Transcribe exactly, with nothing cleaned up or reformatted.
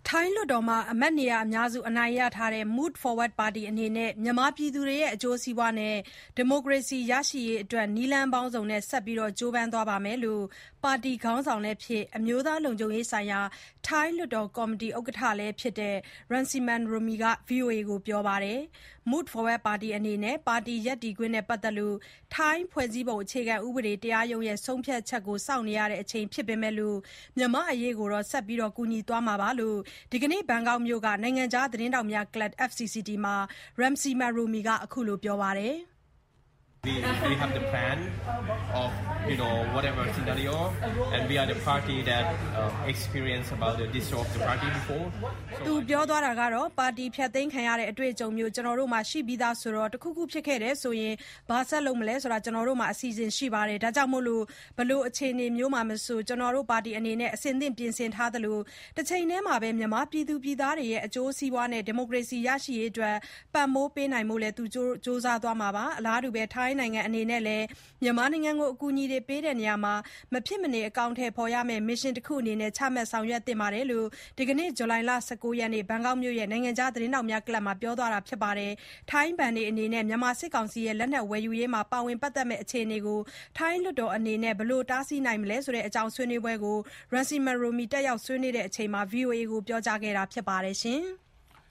ထိုင်းလွှတ်တော်မှာအမတ်နေရာအများစုအနိုင်ရထားတဲ့ Move Forward ပါတီအနေနဲ့မြန်မာပြည်သူတွေရဲ့အကျိုးစီးပွားနဲ့ ဒီမိုကရေစီရရှိရေးအတွက်နည်းလမ်းပေါင်းစုံနဲ့ဆက်လက်ကြိုးပမ်းသွားပါမယ်လို့ပါတီခေါင်းဆောင်လည်းဖြစ် အမျိုးသားလုံခြုံရေးဆိုင်ရာထိုင်းလွှတ်တော်ကော်မတီဥက္ကဋ္ဌလည်းဖြစ်တဲ့ Rangsiman Rome က ဗွီအိုအေကိုပြောပါတယ်။ Move Forward ပါတီအနေနဲ့ပါတီရပ်တည်ခွင့်နဲ့ပတ်သက်လို့ထိုင်းဖွဲ့စည်းပုံအခြေခံဥပဒေတရားရုံးရဲ့ဆုံးဖြတ်ချက်ကိုစောင့်နေရချိန်ဖြစ်ပေမဲ့မြန်မာ့အရေးကိုဆက်လက်ကူညီသွားမှာဖြစ်တယ်လို့ ဒီကနေ့ ဘန်ကောက်မြို့က နိုင်ငံခြားသတင်းထောက်များကလပ် F C C T မှာ Rangsiman Rome ကအခုလိုပြောပါတယ်။ We, we have the plan of you know whatever scenario, and we are the party that uh, experienced about the dissolve the party before. သူပြောသွားတာကတော့ပါတီဖြတ်သိမ်းခံရတဲ့အတွေ့အကြုံမျိုးကျွန်တော်တို့မှာရှိပြီးသားဆိုတော့တခုခုဖြစ်ခဲ့တယ်ဆိုရင်ဘာဆက်လုပ်မလဲဆိုတာကျွန်တော်တို့မှာအစီအစဉ်ရှိပါတယ်။ဒါကြောင့်မို့လို့ဘလို့အခြေအနေမျိုးမှာမဆိုကျွန်တော်တို့ပါတီအနေနဲ့အစဉ်သင့်ပြင်ဆင်ထားသလိုတစ်ချိန်တည်းမှာပဲမြန်မာပြည်သူပြည်သားတွေရဲ့အကျိုးစီးပွားနဲ့ဒီမိုကရေစီရရှိရေးအတွက်ပံ့ပိုးပေးနိုင်ဖို့လည်းသူစ조사သွားမှာပါ။အလားတူပဲထိုင်းနိုင်ငံအနေနဲ့လည်းမြန်မာနိုင်ငံကိုအကူအညီတွေပေးတဲ့နေရာမှာမဖြစ်မနေအကောင့်ထဲပေါ်ရမယ့်မစ်ရှင်တစ်ခုအနေနဲ့ချမှတ်ဆောင်ရွက်သင့်ပါတယ်လို့ဒီကနေ့ဇူလိုင်လ၁၉ရက်နေ့ဘန်ကောက်မြို့ရဲ့နိုင်ငံခြားသတင်းထောက်များကလပ်မှာပြောသွားတာဖြစ်ပါတယ်။ထိုင်းဘဏ်တွေအနေနဲ့မြန်မာစစ်ကောင်စီရဲ့လက်နက်ဝယ်ယူရေးမှာပါဝင်ပတ်သက်မဲ့အခြေအနေကိုထိုင်းလွှတ်တော်အနေနဲ့ဘယ်လိုတားဆီးနိုင်မလဲဆိုတဲ့အကြောင်းဆွေးနွေးပွဲကို Rangsiman Rome တက်ရောက်ဆွေးနွေးတဲ့အချိန်မှာ ဗွီအိုအေကိုပြောကြားခဲ့တာဖြစ်ပါတယ်ရှင်။